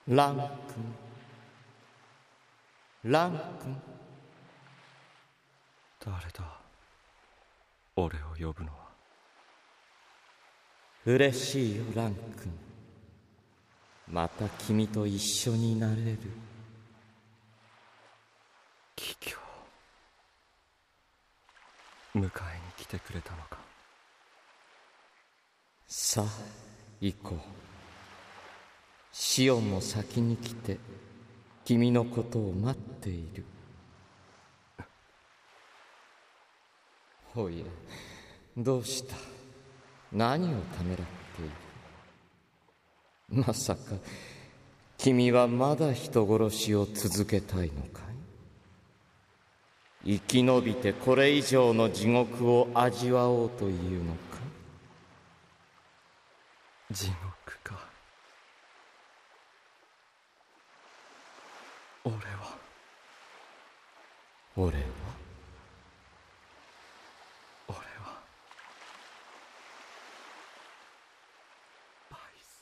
ラン君、ラン君。 誰だ、俺を呼ぶのは。 嬉しいよラン君、また君と一緒になれる。 桔梗、迎えに来てくれたのか。 さあ行こう。シオンも先に来て君のことを待っている。おいえ、どうした？何をためらっている？まさか君はまだ人殺しを続けたいのかい？生き延びてこれ以上の地獄を味わおうというのか？ 地獄か。俺は俺はバイス。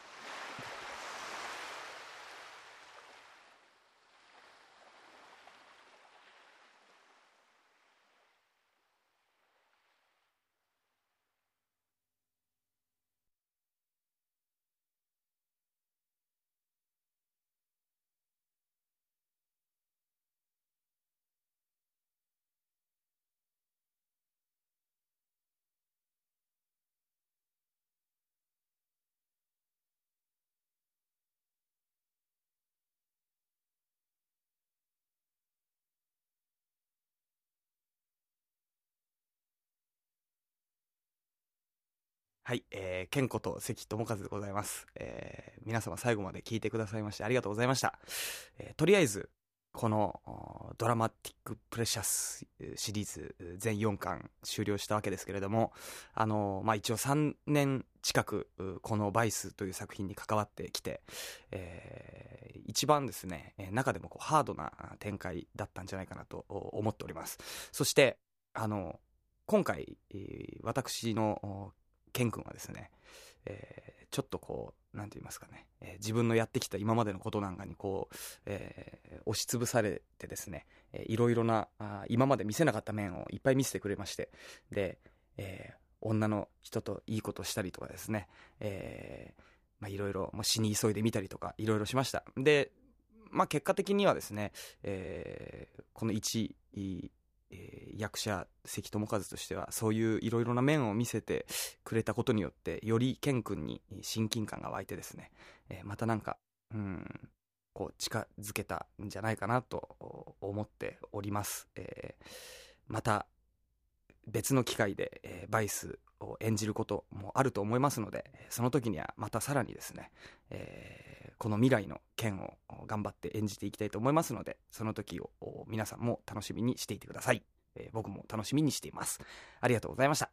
はい、ケンこと関智和でございます。皆様最後まで聞いてくださいましてありがとうございました。とりあえずこのドラマティックプレシャスシリーズ全4巻終了したわけですけれども、一応3年近くこのバイスという作品に関わってきて、一番ですね、中でもハードな展開だったんじゃないかなと思っております。そして今回、私のケン君はですね、ちょっとなんて言いますかね、自分のやってきた今までのことなんかに押しつぶされてですね、いろいろな今まで見せなかった面をいっぱい見せてくれまして、で、女の人といいことしたりとかですね、いろいろ死に急いでみたりとかいろいろしました。で、結果的にはですね、この一役者関智一としてはそういういろいろな面を見せてくれたことによってよりケン君に親近感が湧いてですね、またなんか近づけたんじゃないかなと思っております。また別の機会で、バイスを演じることもあると思いますので、その時にはまたさらにですね、この未来の剣を頑張って演じていきたいと思いますので、その時を皆さんも楽しみにしていてください。僕も楽しみにしています。ありがとうございました。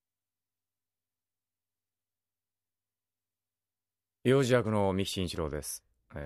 幼児役の三木真一郎です。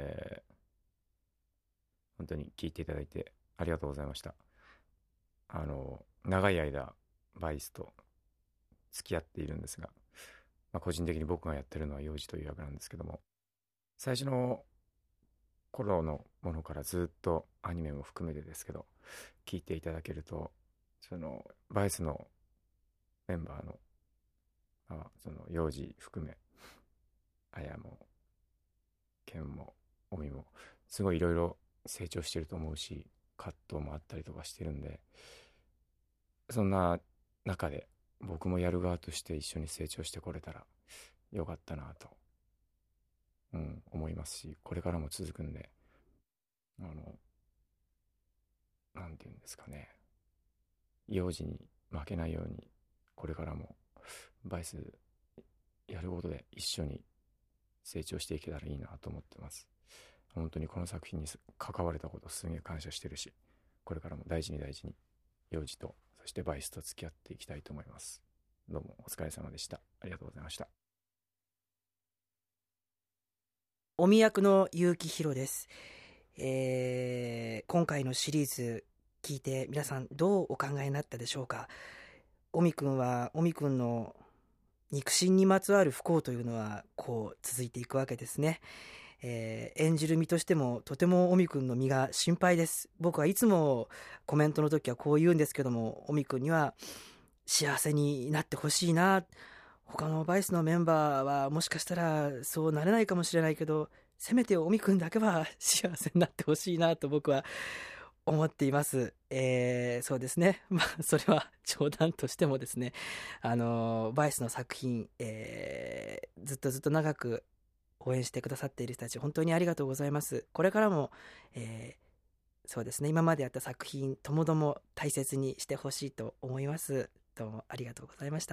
本当に聞いていただいてありがとうございました。長い間バイスと付き合っているんですが、個人的に僕がやってるのは幼児という役なんですけども、最初の頃のものからずっとアニメも含めてですけど聞いていただけると、そのバイスのメンバーのその幼児含めあやもケンもオミもすごいいろいろ成長してると思うし、葛藤もあったりとかしてるんで、そんな中で僕もやる側として一緒に成長してこれたらよかったなと、思いますし、これからも続くんで、なんていうんですかね、幼児に負けないようにこれからもバイスやることで一緒に成長していけたらいいなと思ってます。本当にこの作品に関われたことすげえ感謝してるし、これからも大事に大事に幼児とそしてバイスと付き合っていきたいと思います。どうもお疲れ様でした。ありがとうございました。 おみ役の結城宏です。今回のシリーズ聞いて皆さんどうお考えになったでしょうか。おみくんの肉親にまつわる不幸というのは続いていくわけですね。 演じる身としてもとても尾身くんの身が心配です。僕はいつもコメントの時はこう言うんですけども、尾身くんには幸せになってほしいな。他のバイスのメンバーはもしかしたらそうなれないかもしれないけど、せめて尾身くんだけは幸せになってほしいなと僕は思っています。そうですね。まあ、それは冗談としてもですね、バイスの作品、ずっとずっと長く応援してくださっている人たち、本当にありがとうございます。これからも、そうですね、今までやった作品ともども大切にしてほしいと思います。どうもありがとうございました。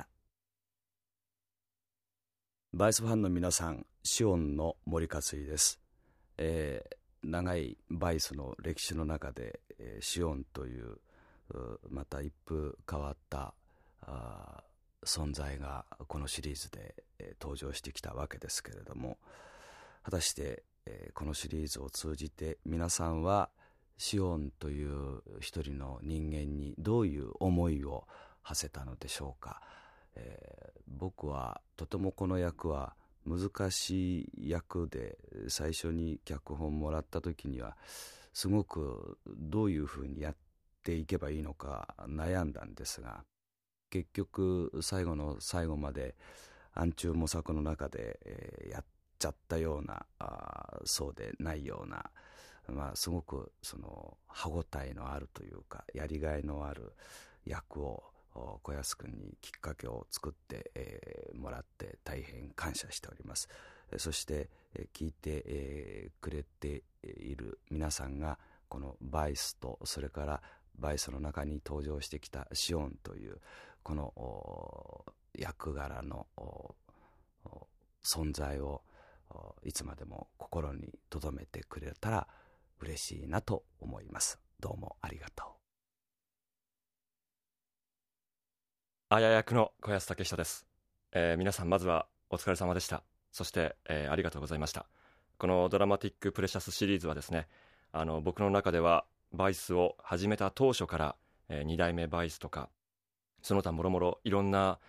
バイスファンの皆さん、シオンの森克井です。長いバイスの歴史の中で、シオンというまた一風変わった存在がこのシリーズで、登場してきたわけですけれども、果たして、このシリーズを通じて皆さんはシオンという一人の人間にどういう思いを馳せたのでしょうか。僕はとてもこの役は難しい役で、最初に脚本もらった時にはすごくどういうふうにやっていけばいいのか悩んだんですが、結局最後の最後まで暗中模索の中で、やっちゃったようなそうでないような、すごくその歯ごたえのあるというかやりがいのある役を小安くんにきっかけを作って、もらって大変感謝しております。そして、聞いて、くれている皆さんがこのバイスと、それからバイスの中に登場してきたシオンというこの役柄の存在をいつまでも心に留めてくれたら嬉しいなと思います。どうもありがとう。 あや役の小安武人です。皆さんまずはお疲れ様でした。そして、ありがとうございました。このドラマティックプレシャスシリーズはですね、僕の中ではバイスを始めた当初から、2代目バイスとかその他もろもろいろんな、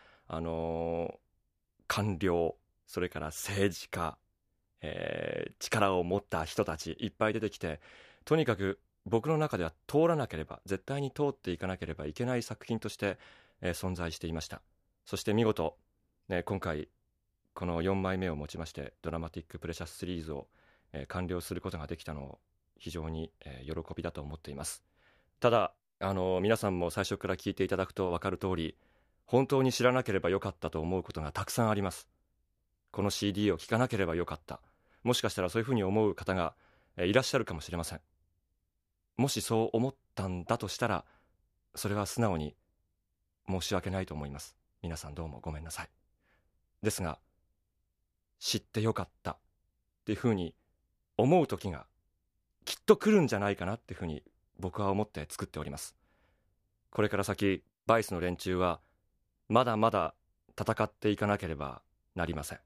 官僚、それから政治家、力を持った人たちいっぱい出てきて、とにかく僕の中では通らなければ、絶対に通っていかなければいけない作品として存在していました。そして見事、今回この4枚目をもちましてドラマティックプレシャスシリーズを、完了することができたのを非常に、喜びだと思っています。ただ皆さんも最初から聞いていただくと分かる通り、本当に知らなければよかったと思うことがたくさんあります。この CD を聴かなければよかった、もしかしたらそういうふうに思う方がいらっしゃるかもしれません。もしそう思ったんだとしたら、それは素直に申し訳ないと思います。皆さんどうもごめんなさい。ですが、知ってよかったっていうふうに思う時がきっと来るんじゃないかなっていうふうに僕は思って作っております。これから先バイスの連中はまだまだ戦っていかなければなりません。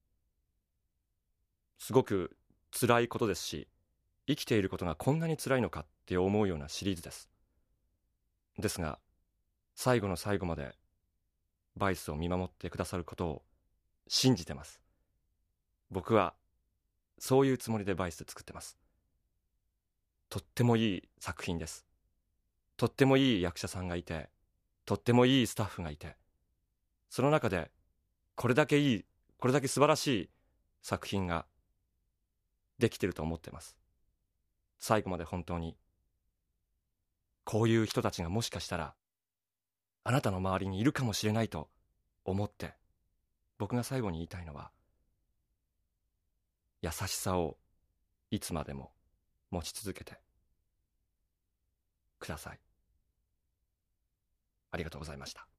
すごく辛いことですし、生きていることがこんなに辛いのかって思うようなシリーズです。ですが、最後の最後までバイスを見守ってくださることを信じてます。僕はそういうつもりでバイス作ってます。とってもいい作品です。とってもいい役者さんがいて、とってもいいスタッフがいて、その中でこれだけいい、これだけ素晴らしい作品ができてると思ってます。最後まで本当にこういう人たちがもしかしたらあなたの周りにいるかもしれないと思って、僕が最後に言いたいのは、優しさをいつまでも持ち続けてください。ありがとうございました。